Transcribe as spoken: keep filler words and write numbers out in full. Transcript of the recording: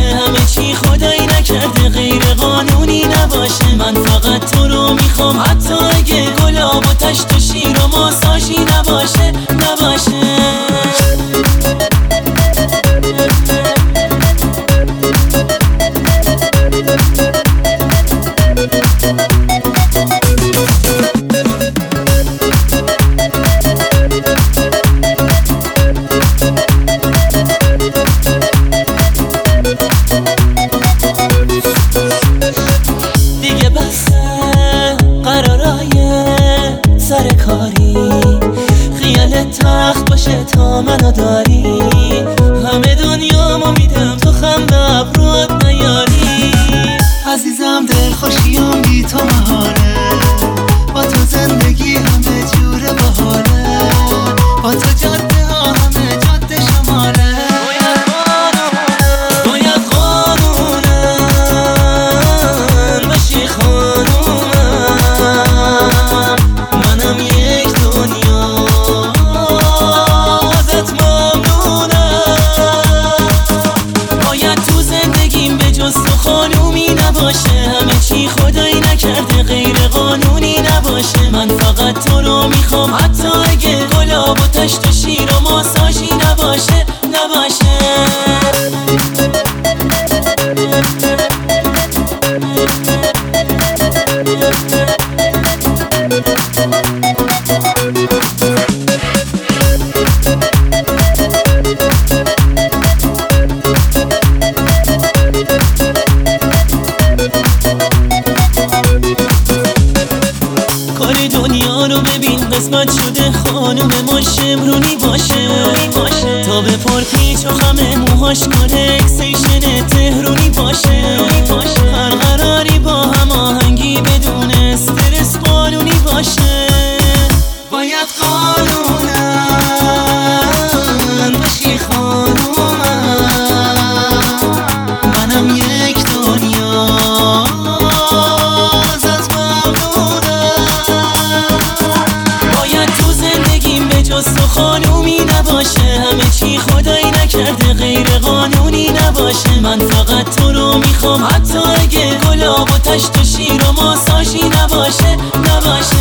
همه چی خدایی نکرده غیر قانونی نباشه. من فقط تو رو میخوام حتی اگه گلاب و تشت و شیر و ماساژی نباشه نباشه. سر کاری خیال تخت باشه تا منو داری، همه دنیامو میدم تو خم به ابروات نیاری. عزیزم دل خوشیم بی تو مهاره، با تو زندگی همه جور بهاره، با تو جاده ها همه جاده شماره. باید قانونن باشی خانومم، منم یک دنیا ازت ممنونم. باید تو زندگیم به جز تو خانومی نباشه، همه چی خدایی نکرده غیر قانونی نباشه. من فقط تو رو میخوام حتی اگه گلاب و تشت و شیر و ماساژی نباشه نباشه. کار دنیا رو ببین قسمت شده خانوم ما شمرونی باشه، تا به پرپیچ و خمه موهاش مال اکسیشن تهرونی باشه. هر قراری با هماهنگی بدون استرس قانونی باشه. باید قانونن باشی خانومم، منم یک دنیا ازت ممنونم. باید تو زندگیم به جز تو خانومی نباشه، همه چی خدایی نکرده غیر قانونی نباشه. من فقط تو رو میخوام حتی اگه گلاب و تشت و شیر و ماساژی نباشه نباشه.